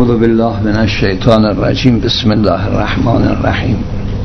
اعوذ بالله من الشیطان الرجیم. بسم الله الرحمن الرحیم.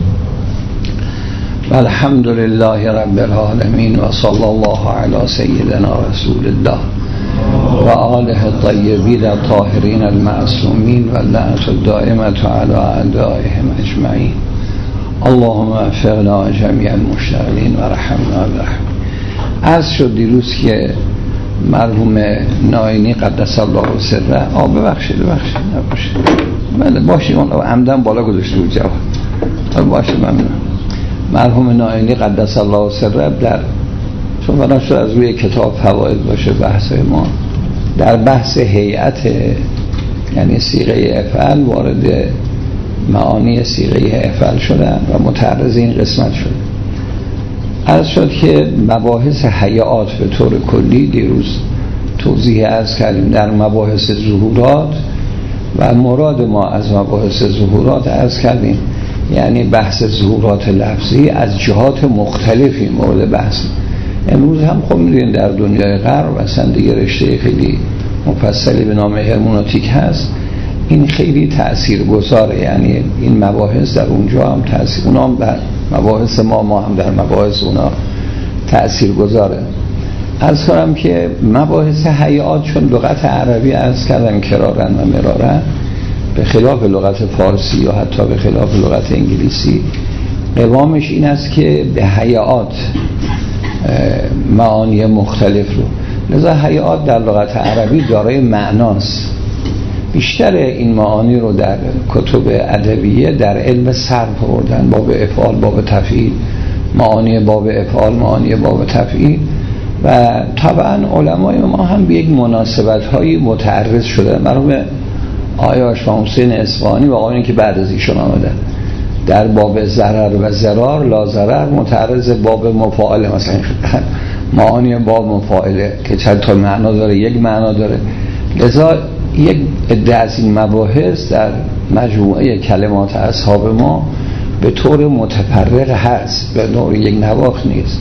الحمد لله رب العالمین و صلی الله علی سیدنا رسول الله و آله الطیبین الطاهرین المعصومین و لعنت الدائمة علی اعدائهم اجمعین. اللهم وفقنا جمیع المشتغلین و رحمنا برحمتک. عرض شد دیروز که مرحوم ناینی قدس الله سره ببخشید بله باشه، اون عمدن بالا گذاشته بود جواب. باشه ممنون. مرحوم ناینی قدس الله سره در چون بنا شد از روی کتاب فواید باشه بحث ما در بحث هیئت، یعنی صیغه افعل، وارد معانی صیغه افعل شدن و متعرض این قسمت شد. عرض شد که مباحث هیئات به طور کلی دیروز توضیح عرض کردیم. در مباحث ظهورات و مراد ما از مباحث ظهورات عرض کردیم، یعنی بحث ظهورات لفظی از جهات مختلفی مورد بحث. امروز هم خب می‌دونید در دنیای غرب اصلا دیگه رشته خیلی مفصلی به نام هرمونوتیک هست. این خیلی تاثیرگذاره، یعنی این مباحث در اونجا هم تاثیر، اونا هم در مباحث ما هم در مباحث اونا تاثیرگذاره. عرض کنم که مباحث هیئات چون لغت عربی عرض کردم کرارن و مرارن، به خلاف لغت فارسی یا حتی به خلاف لغت انگلیسی، قوامش این است که به هیئات معانی مختلف رو، لذا هیئات در لغت عربی دارای معناست. بیشتر این معانی رو در کتب ادبیه در علم صرف آوردن، باب افعال، باب تفعیل، معانی باب افعال، معانی باب تفعیل. و طبعا علمای ما هم به یک مناسبت هایی متعرض شدن. مرحوم آقای آشفا حسین اصفهانی و آقایانی که بعد از ایشون آمدن در باب ضرر و ضرار لا ضرر متعرض باب مفاعله مثلا شدن، معانی باب مفاعله که چند تا معنا داره، یک معنا داره. لذا یک عده از این مباحث در مجموعه کلمات اصحاب ما به طور متفرق هست، به نوع یک نواخت نیست.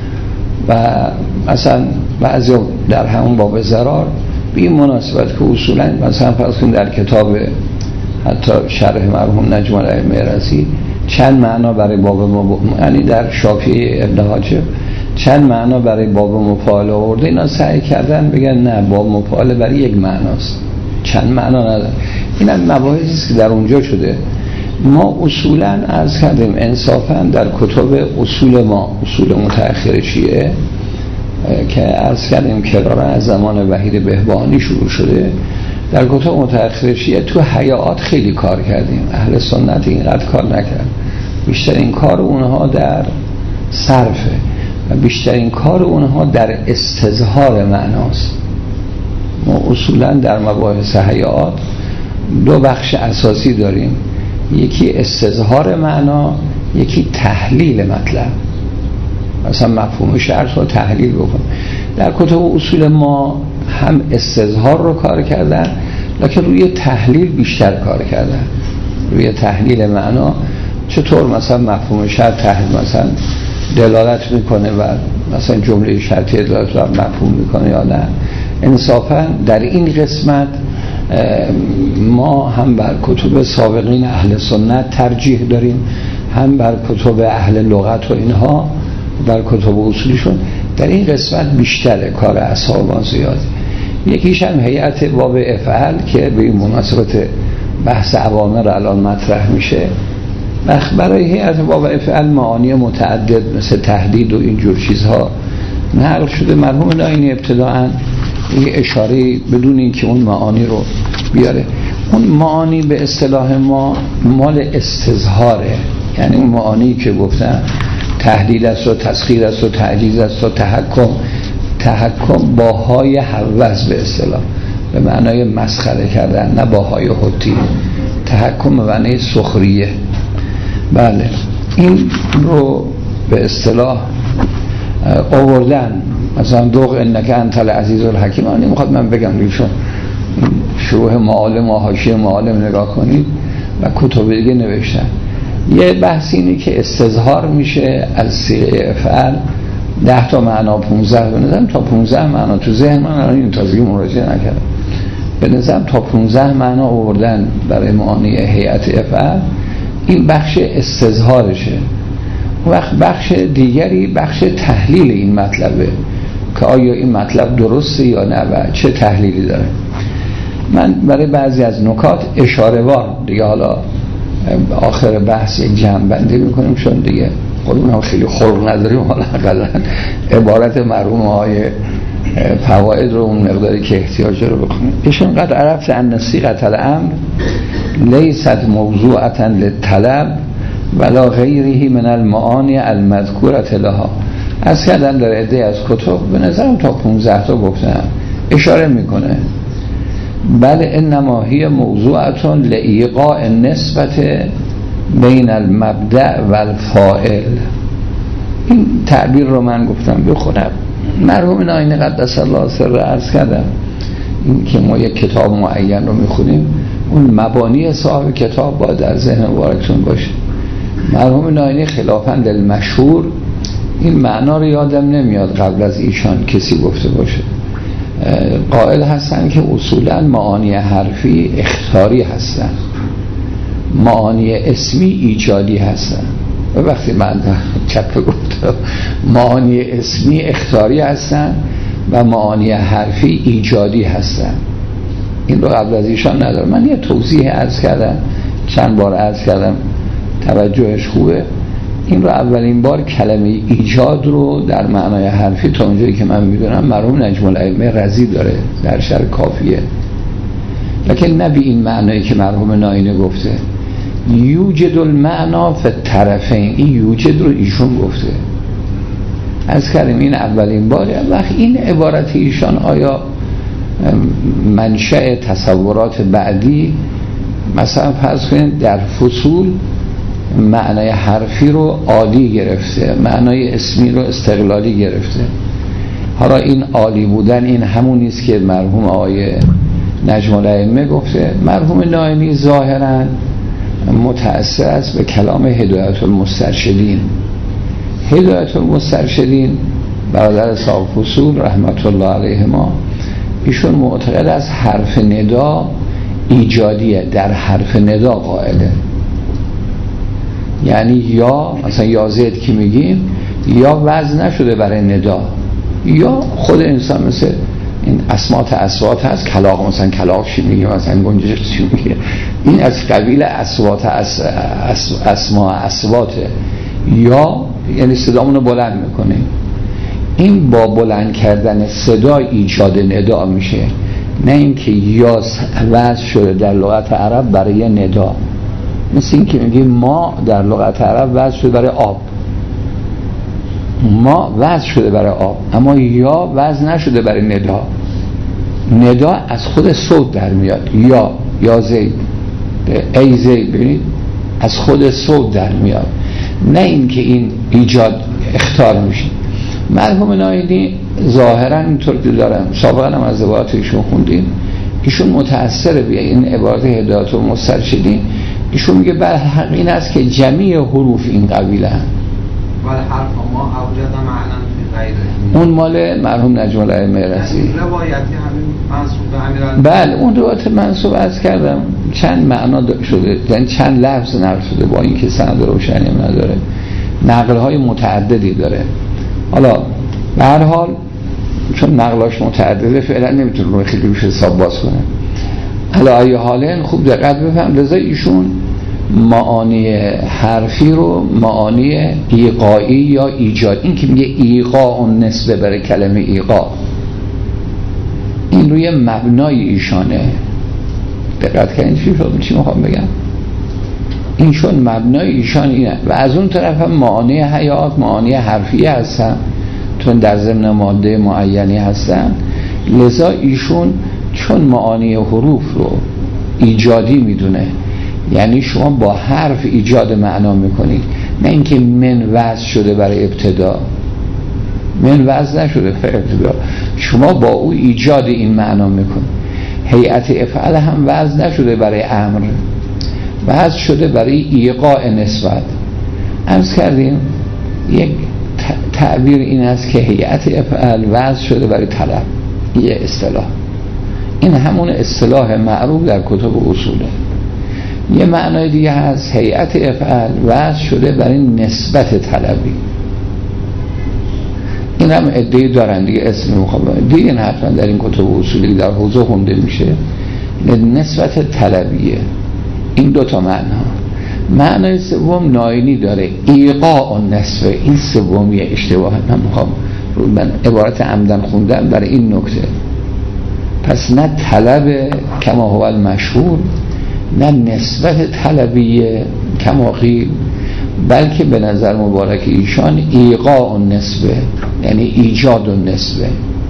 و مثلا بعضی در همون باب ضرار به این مناسبت که اصولا مثلا فرض کنید در کتاب حتی شرح مرحوم نجم الائمه رازی چند معنا برای باب یعنی در شافعی ابن حاجب چند معنا برای باب مفاعله آورده. اینا سعی کردن بگن نه، باب مفاعله برای یک معناست، چند معنا نداره. این هم مباحثی است که در اونجا شده. ما اصولا عرض کردیم انصافا در کتب اصول ما، اصول متأخر شیعه که عرض کردیم کرارا از زمان وحید بهبهانی شروع شده، در کتب متأخر شیعه تو هیئات خیلی کار کردیم. اهل سنت اینقدر کار نکرد. بیشترین کار اونها در صرفه و بیشترین کار اونها در استظهار معناست. ما اصولا در مباحث هیئات دو بخش اساسی داریم، یکی استظهار معنا، یکی تحلیل مطلب. مثلا مفهوم شرط رو تحلیل بکن. در کتب اصول ما هم استظهار رو کار کردن، لکن روی تحلیل بیشتر کار کردن، روی تحلیل معنا. چطور مثلا مفهوم شرط تحلیل مثلا دلالت میکنه و مثلا جمله شرطی دلالت بر مفهوم میکنه یا نه. انصافا در این قسمت ما هم بر کتب سابقین اهل سنت ترجیح داریم، هم بر کتب اهل لغت و اینها بر کتب اصولیشون. در این قسمت بیشتر کار اصحاب زیاده. یکیش هم هیئت باب افعال که به این مناسبت بحث اوامر الان مطرح میشه. برای هیئت باب افعال معانی متعدد مثل تهدید و اینجور چیزها نقل شده. مرحوم ناینی ابتداءً یه اشاره بدون اینکه اون معانی رو بیاره. اون معانی به اصطلاح ما مال استظهاره، یعنی اون معانی که گفتن تهدید است و تسخیر است و تعجیز است و تحکم با های حوض به اصطلاح به معنای مسخره کردن، نه با های حتی. تحکم به معنای سخریه. بله این رو به اصطلاح آوردن. مثلا دوغ انک انت العزیز الحکیم. نمیخواد من بگم دیشون شروح معالم و حاشیه معالم نگاه کنید و کتب دیگه نوشتن. یه بحث اینه که استظهار میشه از صیغه افعال 10 تا معنا 15 بنظرم تا 15 معنا تو ذهن من الان این تازگی مراجعه نکردم به نظرم تا 15 معنا آوردن برای معانی هیئت افعال. این بخش استظهارشه. وقت بخش دیگری بخش تحلیل این مطلبه که آیا این مطلب درسته یا نه و چه تحلیلی داره. من برای بعضی از نکات اشاره وار دیگه حالا آخر بحث یک جمع بندی میکنیم، چون دیگه خودمون هم خیلی خلق نداریم، حالا اقلا عبارت مرحوم های فواید رو اون مقداری که احتیاج رو بکنیم. ایشون قد عرفت ان صیغه الامر لیست موضوعه للطلب ولا غیره من المعانی المذکوره لها. از کردن در عده از کتب به نظرم تا 15 تا گفتم اشاره میکنه. بل انما هی موضوعه لایقاء نسبت بین المبدأ و الفاعل. این تعبیر رو من گفتم بخونم. مرحوم ناینی قدس الله سره عرض کردم این که ما یک کتاب معین رو میخونیم اون مبانی صاحب کتاب باید در ذهن مبارکتون باشه. مرحوم ناینی خلافاً للمشهور این معنا رو یادم نمیاد قبل از ایشان کسی گفته باشه. قائل هستن که اصولاً معانی حرفی اختیاری هستن، معانی اسمی ایجادی هستن. و وقتی من چپ گفتم معانی اسمی اختیاری هستن و معانی حرفی ایجادی هستن، این رو قبل از ایشان ندارم. من یه توضیح عرض کردم، چند بار عرض کردم، توجهش خوبه. این رو اولین بار کلمه ایجاد رو در معنای حرفی تا اونجایی که من میدونم مرحوم نجم الائمه رضی داره در شرح کافیه، لکن نه به این معنایی که مرحوم ناینی گفته. یوجد المعنا فی الطرفین، این یوجد رو ایشون گفته. از کردیم این اولین باره. وقت این عبارت ایشان آیا منشأ تصورات بعدی، مثلا فرض کنید در فصول معنای حرفی رو عالی گرفته، معنای اسمی رو استقلالی گرفته. حالا این عالی بودن این همون نیست که مرحوم آقای نجم الائمه گفته. مرحوم ناینی ظاهراً متأثر است به کلام هدایت المسترشدین. هدایت المسترشدین برادر صاحب فصول رحمت الله علیهما، ایشون معتقد از حرف ندا ایجادیه، در حرف ندا قائله. یعنی یا مثلا یا زید که میگیم یا وزن نشده برای ندا، یا خود انسان مثل این اسمات اصوات هست، کلاغ مثلا کلاغ چی میگه، مثلا گنجش چی میگه، این از قبیل اصوات اسما اصواته. یا یعنی صدامونو بلند میکنه، این با بلند کردن صدا ایجاد ندا میشه، نه اینکه یا وضع شده در لغت عرب برای ندا. مثل این که میگیم ما در لغت عرب وضع شده برای آب، ما وضع شده برای آب، اما یا وضع نشده برای ندا. ندا از خود صوت در میاد، یا زید، ای زید، ببینید از خود صوت در میاد، نه اینکه این ایجاد اختیار میشه. مرحوم ناینی ظاهرا اینطور که دارم، سابقا هم از عبارات ایشون خوندیم، ایشون متأثر به این عبارت هدایت المسترشدین. ایشون میگه بر حق این است که جمیع حروف این قبیله هم ولی حرف ما اوجد معنا فی غیره. اون مال مرحوم نجم الائمه رضی. روایتی همین منسوب به امیر. بله اون روایت منسوب عرض کردم چند معنا شده، یعنی چند لفظ نقل شده، با اینکه سند روشنی نداره، نقل های متعددی داره. حالا به هر حال چون نقلاش متعدده فعلا نمیتونه روی خیلی روش حساب باز کنه. حالا ای حالا خوب دقت بفهم، لذا ایشون معانی حرفی رو معانی ایقایی یا ایجاد، این که میگه ایقا اون نسبه برای کلمه ایقا، این روی مبنای ایشانه. دقت کردین چی میخوام بگم؟ این چون مبنای ایشان اینه. و از اون طرف هم معانی حیات معانی حرفی هستن، چون در ضمن ماده معینی هستن، لذا ایشون چون معانی حروف رو ایجادی میدونه، یعنی شما با حرف ایجاد معنا میکنید، نه اینکه من وضع شده برای ابتدا، من وضع نشده برای ابتدا، شما با او ایجاد این معنا میکنید. هیئت افعال هم وضع نشده برای امر، وضع شده برای ایقاع نسبت. عرض کردیم یک تعبیر این است که هیئت افعال وضع شده برای طلب، یه اصطلاح. این همون اصطلاح معروف در کتب اصوله. یه معنای دیگه هست هیئت افعال وضع شده برای نسبت طلبی. این هم ادعی دارن دیگه، اسم مخابره دیگه حتما در این کتب اصولی در حوزه خونده میشه. نسبت طلبیه. این دوتا معنای سوم ناینی داره، ایقاع النسبه. این سومیه اشتباه. من عبارت عمدن خوندم برای این نکته. پس نه طلب کما هو المشهور، نه نسبت طلبیه کما قیل، بلکه به نظر مبارک ایشان ایقاع النسبه، یعنی ایجاد النسبه.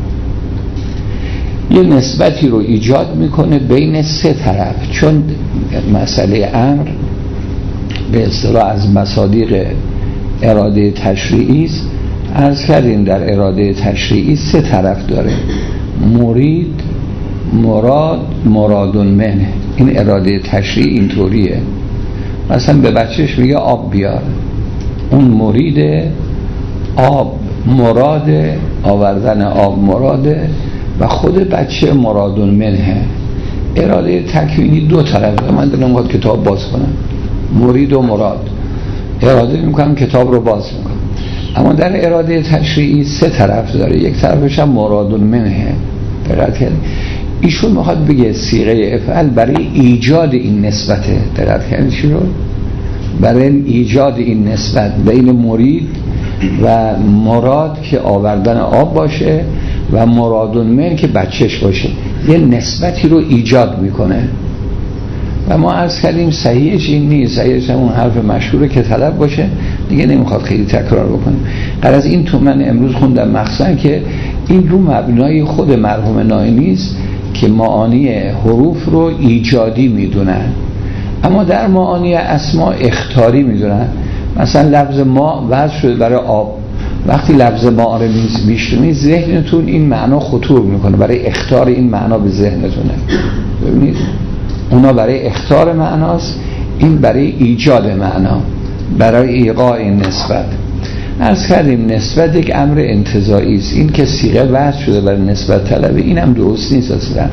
یه نسبتی رو ایجاد میکنه بین سه طرف. چون مسئله امر به اصطلاح از مصادیق اراده تشریعی است. عرض کردیم در اراده تشریعی سه طرف داره: مرید، مراد، مراد منه. این اراده تشریعی اینطوریه. مثلا به بچهش میگه آب بیار، اون مرید آب، مراد آوردن آب مراده، و خود بچه مراد منه. اراده تکوینی دو طرف. من دلم میخواد کتاب باز کنم، مرید و مراد اراده میکنم کتاب رو باز میکنم. اما در اراده تشریعی سه طرف داره. یک طرفش هم مراد منه. دقت کردید؟ ایشون میخواد بگه صیغه افعال برای ایجاد این نسبته. دقت کردید چی رو؟ برای ایجاد این نسبت بین مرید و مراد که آوردن آب باشه و مرادون من که بچهش باشه، یه نسبتی رو ایجاد میکنه. و ما عرض کردیم صحیحش این نیست. صحیحش همون حرف مشهوره که طلب باشه، دیگه نمیخواد خیلی تکرار بکنیم. غرض این تو من امروز خوندم مخصوصا که این رو مبنای خود مرحوم ناینی است که معانی حروف رو ایجادی میدونن، اما در معانی اسما اختیاری میدونن. مثلا لفظ ما وضع شده برای آب. وقتی لفظ ما رو میشنوید ذهنتون این معنا خطور میکنه، برای اختیار این معنا به ذهنتونه. ببینید اونا برای اختیار معناست، این برای ایجاد معنا، برای ایقاع این نسبت. عرض کردیم نسبت یک امر انتزاعی است. این که صیغه وضع شده برای نسبت طلبه این هم درست نیست. اصلا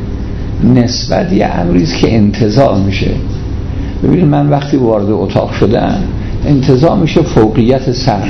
نسبت یه امری است که انتزاع میشه. ببینید من وقتی وارد اتاق شدم انتزاع میشه فوقیت سقف.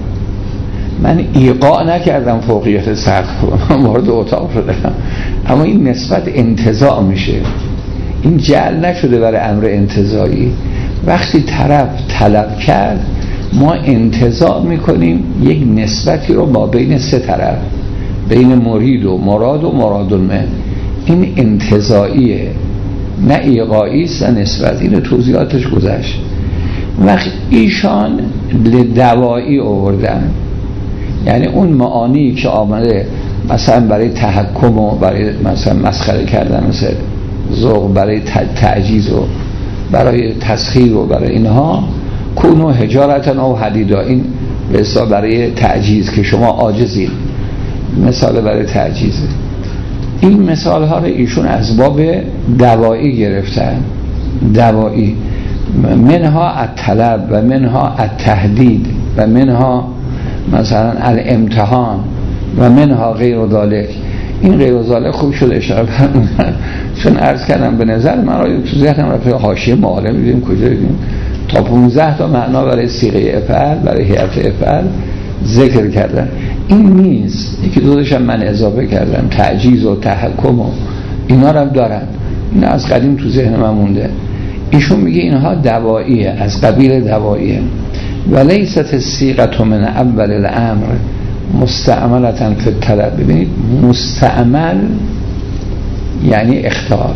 من ایقاع نکردم فوقیت سقف، من وارد اتاق شدم، اما این نسبت انتزاع میشه. این جعل نشده برای امر انتزاعی. وقتی طرف طلب کرد ما انتزاع میکنیم یک نسبتی رو ما بین سه طرف، بین مرید و مراد و مرادالمن. این انتزاعیه، نه ایقاعی است، نه نسبت. این توضیحاتش گذشت. وقت ایشان لدوایی آوردن، یعنی اون معانی که آمده مثلا برای تحکم و برای مثلا مسخره کردن، مثل ذوق، برای تعجیز و برای تسخیر و برای اینها، کونو حجارتن او حدیدا، این مثلا برای تعجیز که شما عاجزید، مثال برای تعجیزه. این مثال ها رو ایشون از باب دوایی گرفتن. دوایی منها الطلب و منها التهدید و منها مثلا الامتحان و منها غیر ذالک. این غیر ذالک خوب شد اشاره فرمودن، چون عرض کردم به نظر من را تو ذهنم رفت حاشیه معالم می‌دیم کجا دیدیم تا 15 تا معنا برای صیغه افعال، برای هیئت افعال ذکر کردن. این نیست. یکی دوتاش هم من اضافه کردم، تعجیز و تحکم و اینا رو هم دارن. این از قدیم تو ذهن من مونده. ایشون میگه اینها دواییه، از قبیل دواییه. ولیست الصیغه من اول الامر مستعملتن فی الطلب. ببینید مستعمل یعنی اختیار.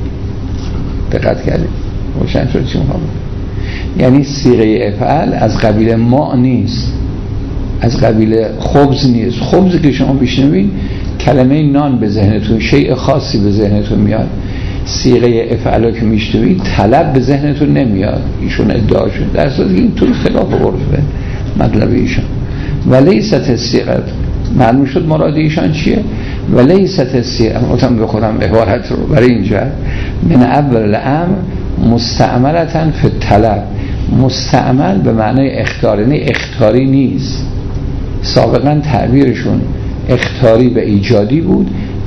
دقت کردید؟ روشن شد چی میخوام؟ یعنی صیغه افعال از قبیل ما نیست، از قبیل خبز نیست. خبز که شما بشنوید کلمه نان به ذهنتون، شیء خاصی به ذهنتون میاد. صیغه افعال که میشنوید طلب به ذهنتون نمیاد. ایشون ادعا شد در صورتی این طول خلاف عرفه مطلب ایشون. ولیست الصیغه، معلوم شد مراد ایشان چیه؟ ولیست الصیغه، گفتم بخونم عبارت رو برای اینجا، من اول الامر مستعملتن فی الطلب. مستعمل به معنای اختیاری، نه اختیاری نیست. سابقا تعبیرشون اختیاری و ایجادی بود،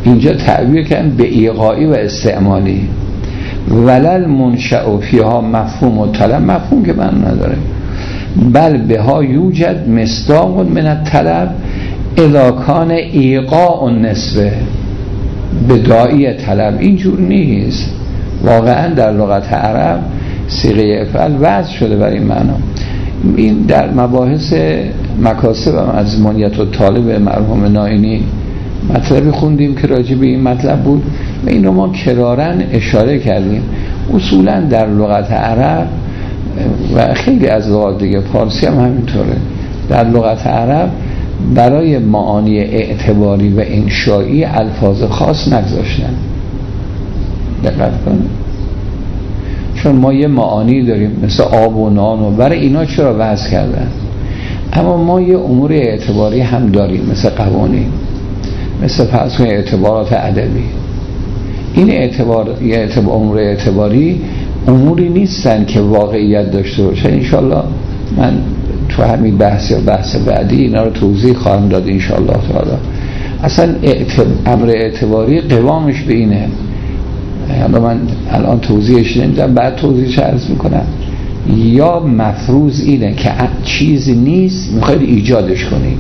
اینجا تعبیر کردن به ایقاعی و استعمالی. ولل منشأ فیها مفهوم و طلب، مفهوم که من نداره، بل بها یوجد مصداق من الطلب اذا کان ایقاع النسبه به داعی طلب. اینجور نیست واقعا. در لغت عرب صیغه افعل وضع شده برای این معنا. این در مباحث مکاسب و مضمونیت و طالب مرحوم نائینی مطلبی خوندیم که راجع به این مطلب بود و این رو ما کرارن اشاره کردیم. اصولا در لغت عرب و خیلی از لغات دیگه، فارسی هم همینطوره، در لغت عرب برای معانی اعتباری و انشایی الفاظ خاص نگذاشتن. دقت کنید، چون ما یه معانی داریم مثل آب و نان و برای اینا چرا وضع کردن، اما ما یه امور اعتباری هم داریم مثل قوانین، مثل فرض کنید اعتبارات ادبی. این امور اعتباری اموری نیستن که واقعیت داشته باشه. انشالله من تو همین بحث یا بحث بعدی اینا رو توضیح خواهم داد انشالله تعالی. اصلا امر اعتباری قوامش به اینه. حالا من الان توضیحش نمیدم، بعد توضیحش عرض میکنم. یا مفروض اینه که چیزی نیست میخواید ایجادش کنید،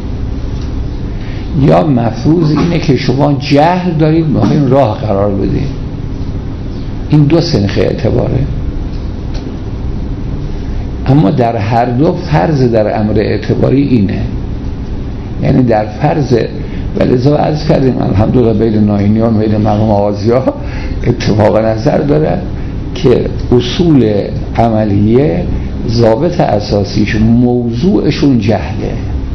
یا مفروض اینه که شما جهل دارید میخواید راه قرار بدید. این دو سنخ اعتباره. اما در هر دو فرض در امر اعتباری اینه، یعنی در فرض ولذا عرض کردیم الحمدلله بین نائینی و بین مرحوم آغازی ها اتفاق نظر داره که اصول عملیه ضابط اساسیش موضوعشون جهله،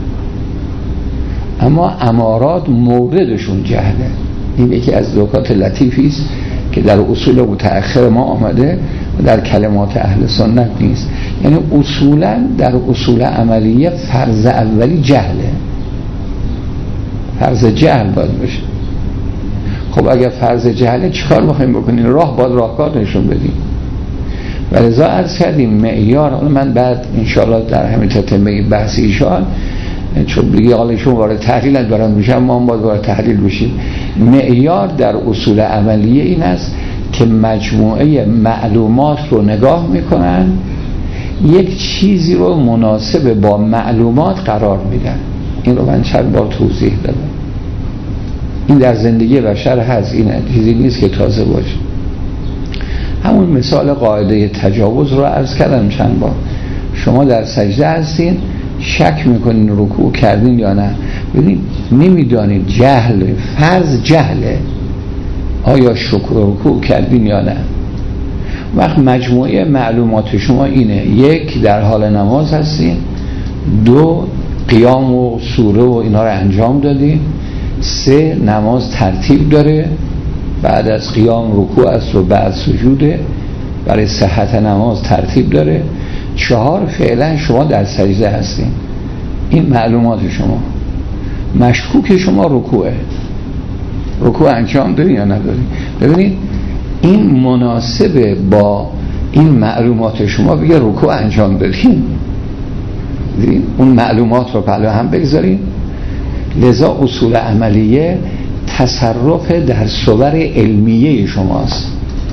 اما امارات موردشون جهله. این یکی از نکات لطیفی است که در اصول متأخر ما آمده و در کلمات اهل سنت نیست. یعنی اصولا در اصول عملیه فرض اولی جهله، فرض جهل باید باشه. خب اگر فرض جهله چیکار می‌خوایم بکنیم؟ راه باید راهکار نشون بدیم. ولذا عرض کردیم معیار، حالا من بعد انشاءالله در همین تتمه بحث ایشان چون بگی حالا ایشون وارد تحلیل ندارن میشن، ما هم باید وارد تحلیل بشیم. معیار در اصول عملیه این است که مجموعه معلومات رو نگاه میکنن، یک چیزی رو مناسب با معلومات قرار میدن. این رو من چند بار توضیح دادم. این در زندگی بشر هست، این چیزی نیست که تازه باشه. همون مثال قاعده تجاوز رو عرض کردم چند بار. شما در سجده هستین، شک میکنین رکوع کردین یا نه، ببینید نمیدانید، جهل، فرض جهله، آیا شکر رکوع کردین یا نه. وقت مجموعه معلومات شما اینه: یک، در حال نماز هستین، دو، قیام و سوره و اینا رو انجام دادین، سه، نماز ترتیب داره، بعد از قیام رکوع است و بعد سجوده، برای صحت نماز ترتیب داره، چهار، فعلا شما در سجده هستین. این معلومات شما. مشکوک شما رکوعه، رکوع انجام داری یا نداری. ببینید این مناسبه با این معلومات شما، بگه رکوع انجام دادین، اون معلومات رو پهلو هم بگذاریم. لذا اصول عملیه تصرف در صور علمیه شماست،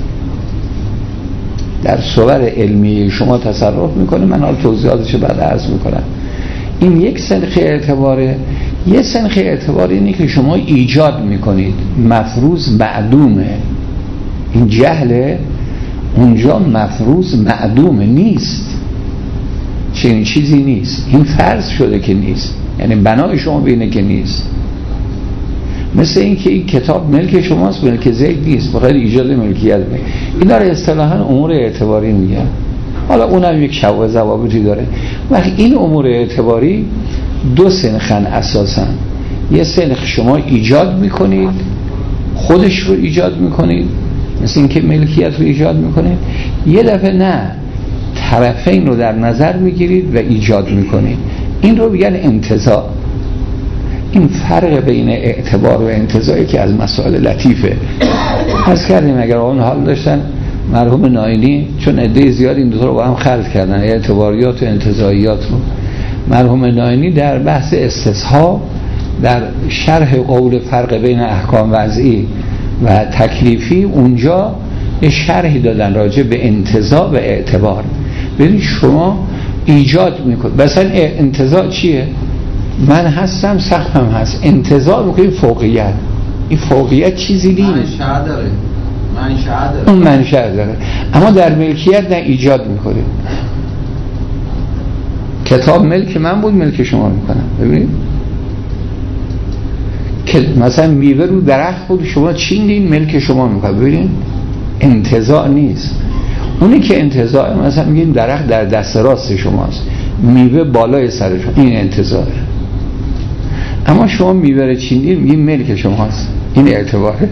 در صور علمیه شما تصرف میکنه. من حال توضیحاتش بعد عرض میکنم. این یک سنخ اعتباره. یک سنخ اعتبار اینه که شما ایجاد میکنید، مفروض معدومه. این جهله، اونجا مفروض معدومه، نیست، چنین چیزی نیست. این فرض شده که نیست، یعنی بنای شما بینه که نیست. مثل این که این کتاب ملک شماست، ملک زید نیست، بخاطر ایجاد ملکیت میگه. اینا رو اصطلاحاً امور اعتباری میگن. حالا اونم یک شواهد و ضوابطی داره. وقتی این امور اعتباری دو سنخن اساساً. یه سنخ شما ایجاد میکنید، خودش رو ایجاد میکنید، مثل این که ملکیت رو ایجاد میکنید. یه دفعه نه، طرفین رو در نظر میگیرید و ایجاد میکنید. این رو میگن انتزاع. این فرق بین اعتبار و انتزاعی که از مسائل لطیفه. پس کردیم اگر اون حال داشتن مرحوم نائینی، چون عده زیاد این دو تا رو با هم خلط کردن، اعتباریات و انتزاعیات رو. مرحوم نائینی در بحث استصحاب در شرح قول فرق بین احکام وضعی و تکلیفی اونجا یه شرحی دادن راجع به انتزاع و اعتبار. ببین شما ایجاد میکنید، مثلا انتزاع چیه؟ من هستم، سقفم هست، انتزاع میکنید فوقیت. این فوقیت چیزی نیست، منشأ داره. اون منشأ داره، اما در ملکیت نه ایجاد میکنید. کتاب ملک من بود، ملک شما میکنم. ببینید که مثلا میوه رو درخت بود، شما چیندین، ملک شما میکنم. ببینید انتزاع نیست. اونی که انتزاع، مثلا میگیم درخت در دست راست شماست، میوه بالای سر شما، این انتزاعه. اما شما میوه رو چیندین، میگیم ملک شماست، این اعتباره.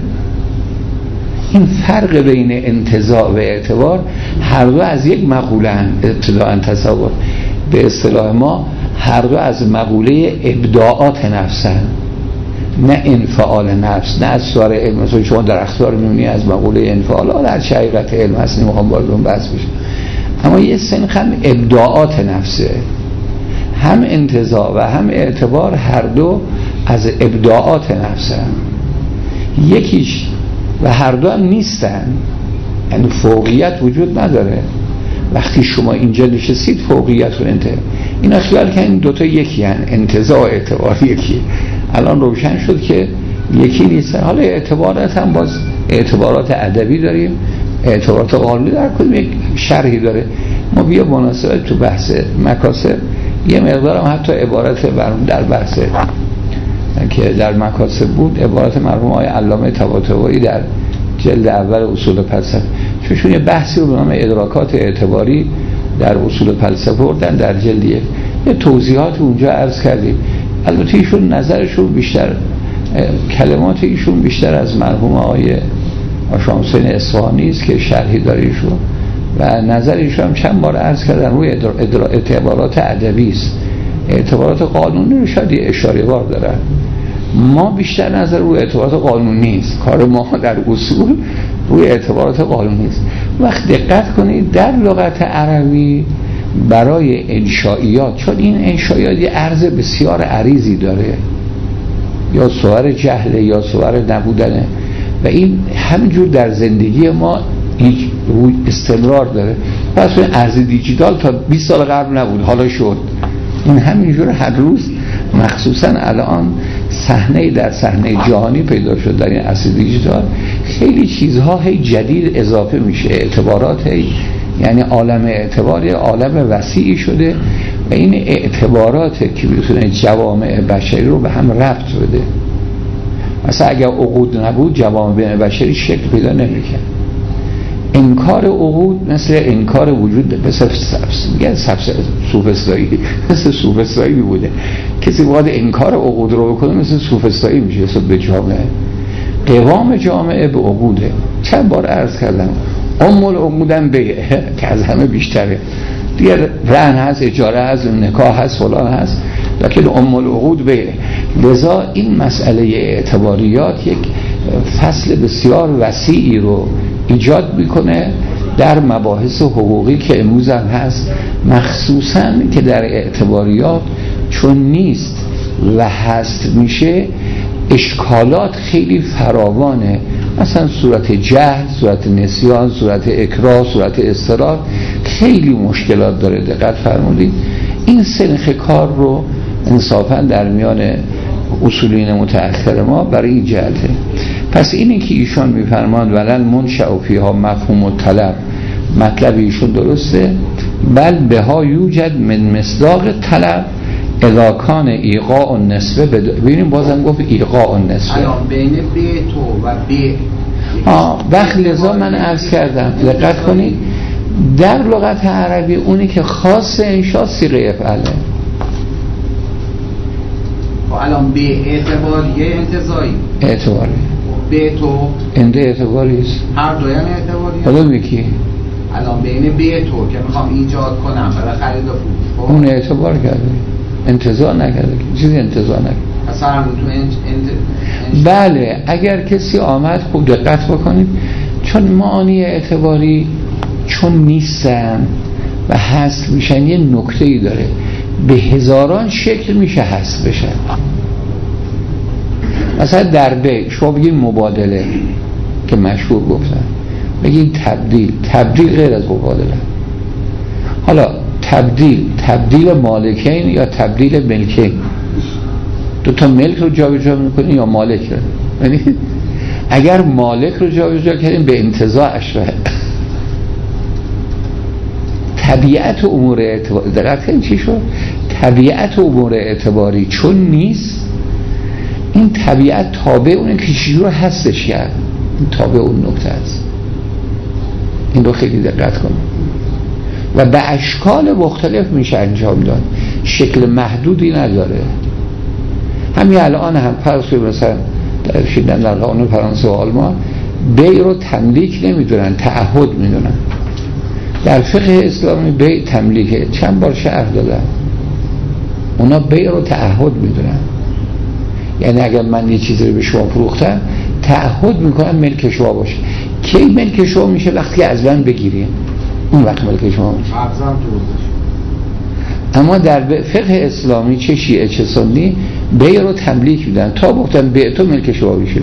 این فرق بین انتزاع و اعتبار هر دو از یک مقوله هستند. ابتداء تصور به اصطلاح ما هر دو از مقوله ابداعات نفسند، نه انفعال نفس، نه از سوار علم. مثلا شما درخت‌ها رو می‌بینی از مقوله انفعال، در حقیقت علم هست، نمی‌خوام وارد اون بحث بشم. اما یه سنخ هم ابداعات نفسه، هم انتزاع و هم اعتبار هر دو از ابداعات نفسن. یکیش و هر دو هم نیستن، یعنی فوقیت وجود نداره. وقتی شما اینجا نشستید فوقیت رو انتظار، اینا خیال که این دوتا یکی هن، انتزاع و اعتبار یکی. الان روشن شد که یکی نیستن. حالا اعتبارات هم باز اعتبارات ادبی داریم، اعتبارات قانونی در کدوم یک شرحی داره. ما بیا مناسبت تو بحث مکاسب یه مقدار هم حتی عبارت در بحث که در مکاسب بود، عبارت مرحوم آقای علامه طباطبایی در جلد اول اصول فلسفه، چون یه بحثی رو به نام ادراکات اعتباری در اصول فلسفه بردن در جلد یک، یه توضیحات اونجا عرض کردیم. البته ایشون نظرشون بیشتر، کلمات ایشون بیشتر از مرحوم آقای شمسین اصفهانی است که شرحی داره ایشون، و نظر ایشون هم چند بار عرض کردن روی اعتبارات ادبی است. اعتبارات قانونی رو شاید اشاره بار دارن. ما بیشتر نظر روی اعتبارات قانونی است. کار ما در اصول روی اعتبارات قانونی است. وقت دقت کنید در لغت عربی برای انشائیات، چون این انشائیات یه عرض بسیار عریضی داره، یا صور جهله یا صور نبودنه، و این همینجور در زندگی ما استمرار داره. پس این ارز دیجیتال تا 20 سال قبل نبود، حالا شد. این همینجور هر روز، مخصوصا الان صحنه در صحنه جهانی پیدا شد در این عصر دیجیتال، خیلی چیزها هی جدید اضافه میشه. اعتبارات یعنی عالم اعتبار عالم وسیعی شده و این اعتبارات که میتونه جوامع بشری رو به هم ربط بده. مثلا اگر عقود نبود جوامع بشری شکل پیدا نمیکنه. انکار عقود مثل انکار وجود، مثل میگن سوفسطایی بوده. کسی باید انکار عقود رو بکنه مثل سوفسطایی میشه حساب به جامعه. قوام جامعه به عقوده. چند بار عرض کردم ام العقودم به که از همه بیشتره دیگه، رهن هست، اجاره هست، نکاح هست، فلان هست، لکن ام العقود به. لذا این مسئله اعتباریات یک فصل بسیار وسیعی رو ایجاد میکنه در مباحث حقوقی که امروز هم هست، مخصوصا که در اعتباریات چون نیست و هست میشه اشکالات خیلی فراوانه. مثلا صورت جهل، صورت نسیان، صورت اکراه، صورت اضطرار خیلی مشکلات داره. دقت فرمودید این سنخ کار رو انصافا در میان اصولین متأخر ما برای این جهته. پس اینی که ایشان میفرماند ولن منشأ فیها مفهوم الطلب، مطلب ایشون درسته، بل بها یوجد من مصداق طلب اذا کان ایقاع النسبه. ببینیم بازم گفت ایقاع النسبه الان بین به تو و به وقت. لذا من عرض کردم دقت کنید در لغت عربی اونی که خاص انشاء صیغه افعله. الان به اعتباریه انتزاعی اعتباری، به تو انده اعتباری است، هر دویم اعتباریه. حالا میکی الان بین به تو که میخوام ایجاد کنم برای خرید و فروش، اون اعتبار کرده، انتزاع نکرده، چیزی انتزاع نکرده. اصلا تو بله اگر کسی آمد خوب دقت بکنید، چون معانی اعتباری چون نیستن و هست میشن یه نکته‌ای داره، به هزاران شکل میشه هست بشن. مثلا در بیع شما بگید مبادله که مشهور گفتن، بگید تبدیل غیر از مبادله. حالا تبدیل مالکین یا تبدیل ملکین، دو تا ملک رو جابجا میکنین یا مالک رو. یعنی اگر مالک رو جابجا کردیم به انتزاع اشبه. طبیعت امور اعتباری، دقت کنید چی شد؟ طبیعت امور اعتباری چون نیست، این طبیعت تابع اونه که چیزی رو هستش کرد، این تابع اون نکته است. این رو خیلی دقت کنید و به اشکال مختلف میشه انجام داد، شکل محدودی نداره. همین الان هم فرض کنید مثلا در قانون فرانسه و آلمان بیع رو تملیک نمیدونن، تعهد میدونن. در فقه اسلامی بیع تملیکه، چند بار شرح دادم، اونا بیع رو تعهد میدونن. یعنی اگر من یه چیزی رو به شما فروختم تعهد میکنم ملک شما باشه. کی ملک شما میشه؟ وقتی از من بگیریم، اون وقت ملک شما میشه. اما در فقه اسلامی چه شیعه چه سنی بیع رو تملیک میدن، تا گفتن بیع تو ملک شما میشه.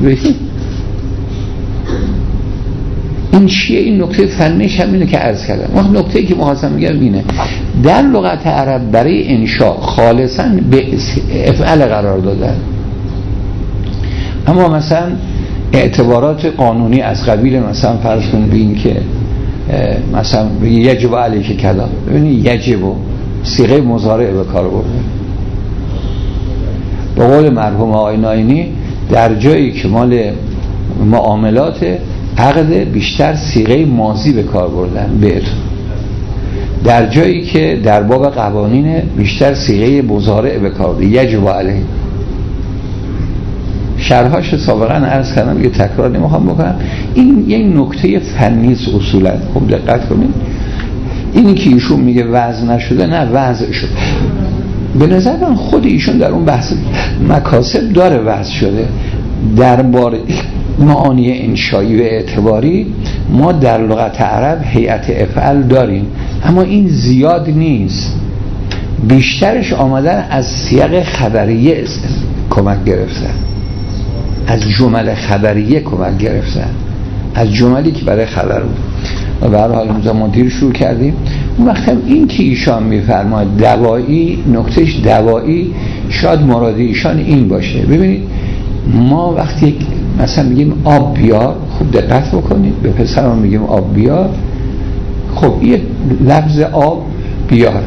این شیعه این نکته فنیش هم اینه که عرض کردم. وقت نکته‌ای که محاسم میگم اینه، در لغت عرب برای انشاء خالصاً به افعل قرار دادن، اما مثلا اعتبارات قانونی از قبیل مثلا فرض کنید این که مثلا یجب علیک کذا، ببینید یجب صیغه مضارع به کار برده. به قول مرحوم آقای ناینی در جایی که مال معاملات عقد بیشتر صیغه ماضی به کار بردن بهتون، در جایی که در باب قوانین بیشتر صیغه مضارع به کار بردن یجب علیه. شرحاش سابقا عرض کردم، یه تکرار نمیخوام بکنم. این یک نکته فنی است اصولا، خوب دقت کنید. اینی که ایشون میگه وضع نشده، نه وضع شده. به نظر من خود ایشون در اون بحث مکاسب داره وضع شده. درباره معانی انشایی و اعتباری ما در لغت عرب هیئت افعال داریم، اما این زیاد نیست. بیشترش آمدن از سیاق خبریه کمک گرفتن، از جمل خبریه کمک گرفتن، از جملی که برای خبر بود. و به هر حال ما دیر شروع کردیم. اون وقت هم این که ایشان میفرماید دوایی، نکتهش دوایی، شاید مراد ایشان این باشه. ببینید ما وقتی مثلا میگیم آب بیار، خوب دقت بکنید، به پسرم میگیم آب بیار، خب یه لفظ آب بیار،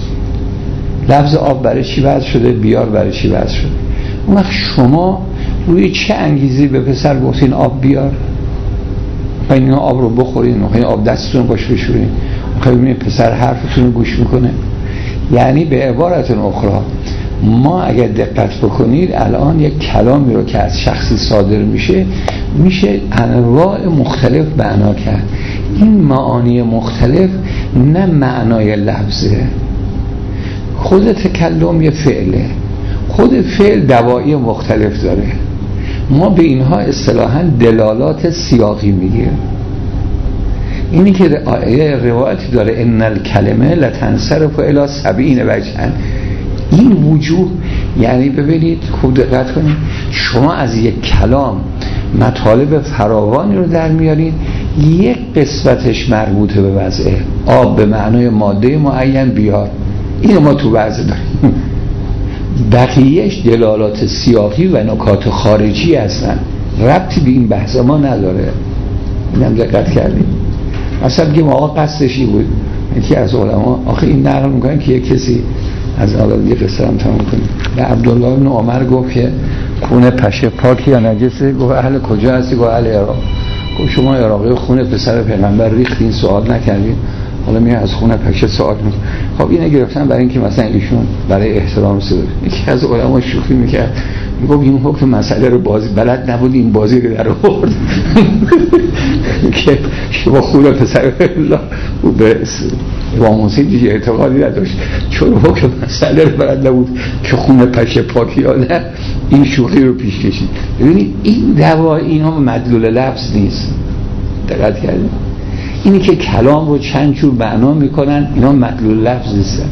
لفظ آب برای چی وضع شده؟ بیار برای چی وضع شده؟ اون وقت شما روی چه انگیزی به پسر گفتین آب بیار؟ خواهید این آب رو بخورین، خواهید آب دستتون باش بشورین، خواهید ببینید پسر حرفتون رو گوش میکنه. یعنی به عبارت اخرى ما اگر دقت بکنید الان یک کلامی رو که از شخصی صادر میشه انواع مختلف معنا کرد. این معانی مختلف نه معنای لفظه، خود تکلم یه فعله، خود فعل دوایی مختلف داره. ما به اینها اصطلاحاً دلالات سیاقی میگیم. اینی که روایتی داره ان الکلمه لتنصرف الی 70 وجها، این وجوه یعنی ببینید خوب دقت کنید، شما از یک کلام مطالب فراوانی رو در میارین، یک قسمتش مربوطه به وضعه، آب به معنای ماده معین بیار، اینو ما تو وضع داریم، بقیهش دلالات سیاقی و نکات خارجی هستن، ربطی به این بحث ما نداره. اینم دقت کردیم. مثلا بگیم آقا قصدش این بود، یکی از علما آخه این نقل میکنن که یک کسی از آدم یه قصه هم تمام کنیم، به عبدالله بن عمر گفت که خون پشه پاکی یا نجسه؟ گفت اهل کجا هستی؟ گفت اهل عراق. گفت شما عراقی خون پسر پیغمبر ریختین سوال نکردین، حالا میاد از خون پشه سوال میکنه. خب اینو گرفتن برای اینکه مثلا ایشون برای احترام سید یکی از علما شوخی میکرد، میگفت این حکم مسئله رو بازی بلد نبود، این بازی رو در آورد که شما خون پسر الله به امام حسین دیگه اعتقادی نداشت، چون حکم مسئله رو بلد نبود که خون پشه پاکی یا نه، این شوخی رو پیش کشید. ببینید این دوا اینا مدلول لفظ نیست، دقت کردید؟ اینی که کلام رو چند جور معنا میکنن، اینا مدلول لفظ نیستن.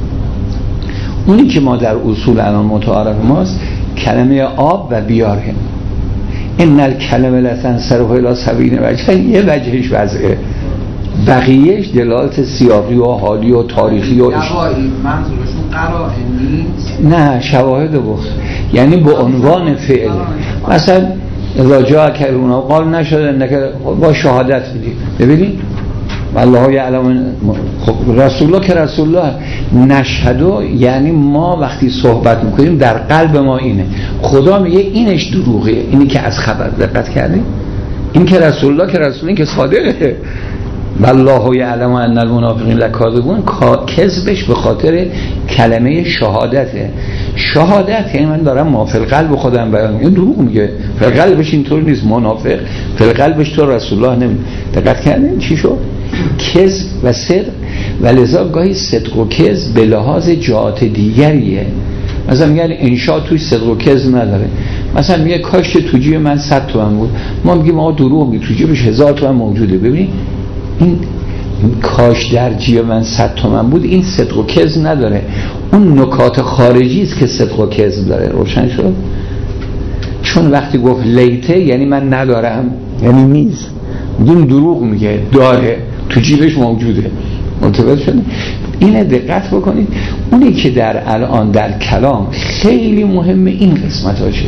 اونی که ما در اصول الان متعارف ماست کلمه آب و بیار هم. ان الکلمه لتنصرف الی 70 وجه، یه وجهش وضعه، بقیهش دلالت سیاقی و حالی و تاریخی و منظورشون قرائن نیست، نه شواهد بخت، یعنی به عنوان فعل. مثلا راجع کرونا قال نشده انکه با شهادت میدی، ببینید والله یعلم، خب رسول الله که رسول الله نشهدو، یعنی ما وقتی صحبت میکنیم در قلب ما اینه، خدا میگه اینش دروغه، اینی که از خبر دقت کردیم، این که رسول الله که رسول این که صادقه. والله یعلم ان المنافقین لکاذبون، کذبش به خاطر کلمه شهادته. شهادت یعنی من دارم ما فی القلب خودم بیان میگم، دروغ میگه، فی القلبش اینطور نیست، منافق فی القلبش تو رسول الله نمی. دقت کردین چی شد؟ کذب و صدق، و لذا گاهی صدق و کذب به لحاظ جهات دیگریه. مثلا میگن انشاء توی صدق و کذب نداره، مثلا میگه کاش تو جیب من 100 تومن بود، ما میگیم آقا دروغ میگه، تو جیبش 1000 تومن موجوده. ببین این کاش در جیب من 100 تومن بود، این صدق و کذب نداره، اون نکات خارجی است که صدق و کذب داره. روشن شد؟ چون وقتی گفت لیته یعنی من ندارم، یعنی نیست، این دروغ میگه، داره، تو جیبش موجوده. متوجه شد؟ اینه دقت بکنید. اونی که در الان در کلام خیلی مهمه این قسمت هاشه،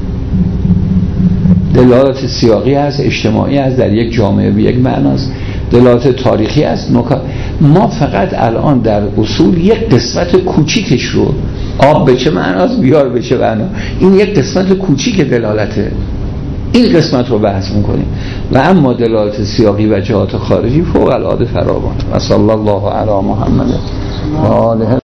دلالات سیاقی هست، اجتماعی هست، در یک جامعه به یک معناست، دلالات تاریخی هست، نکات. ما فقط الان در اصول یک قسمت کوچیکش رو، آب به چه معناست، بیار به چه معنا، این یک قسمت کوچیک دلالته، این قسمت رو بحث میکنیم، و اما دلالات سیاقی و جهات خارجی فوق العاده فراوان. و صلی الله علی محمد و آله